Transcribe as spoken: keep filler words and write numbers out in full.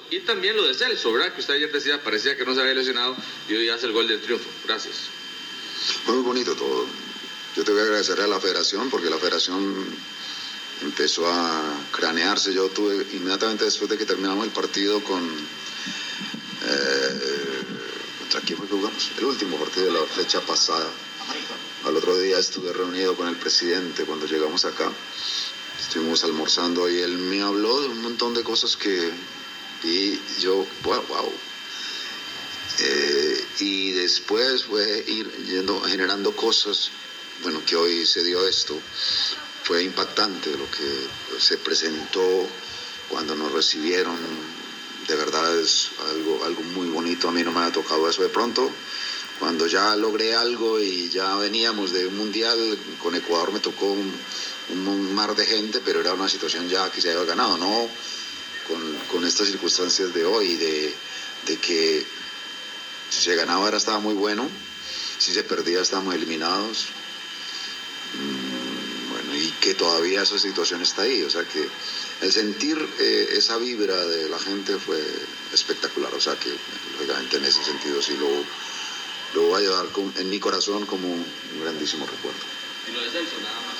y también lo de Celso, ¿verdad? Que usted ayer decía, parecía que no se había lesionado y hoy hace el gol del triunfo. Gracias. Fue muy bonito todo. Yo te voy a agradecer a la federación porque la federación empezó a cranearse. Yo tuve inmediatamente después de que terminamos el partido con... Eh, ¿Contra quién fue que jugamos? El último partido de la fecha pasada. Al otro día estuve reunido con el presidente cuando llegamos acá. Estuvimos almorzando y él me habló de un montón de cosas que vi yo, wow, wow. Eh, y después fue ir yendo, generando cosas, bueno, que hoy se dio esto. Fue impactante lo que se presentó cuando nos recibieron. De verdad es algo, algo muy bonito. A mí no me ha tocado eso de pronto. Cuando ya logré algo y ya veníamos de un mundial, con Ecuador me tocó un, un mar de gente, pero era una situación ya que se había ganado, ¿no? Con, con estas circunstancias de hoy, de, de que si se ganaba ahora estaba muy bueno, si se perdía estábamos eliminados. Mm, bueno, y que todavía esa situación está ahí, o sea que el sentir eh, esa vibra de la gente fue espectacular, o sea que lógicamente en ese sentido sí lo, lo voy a llevar con, en mi corazón como un grandísimo recuerdo. Y lo de Celso, nada más.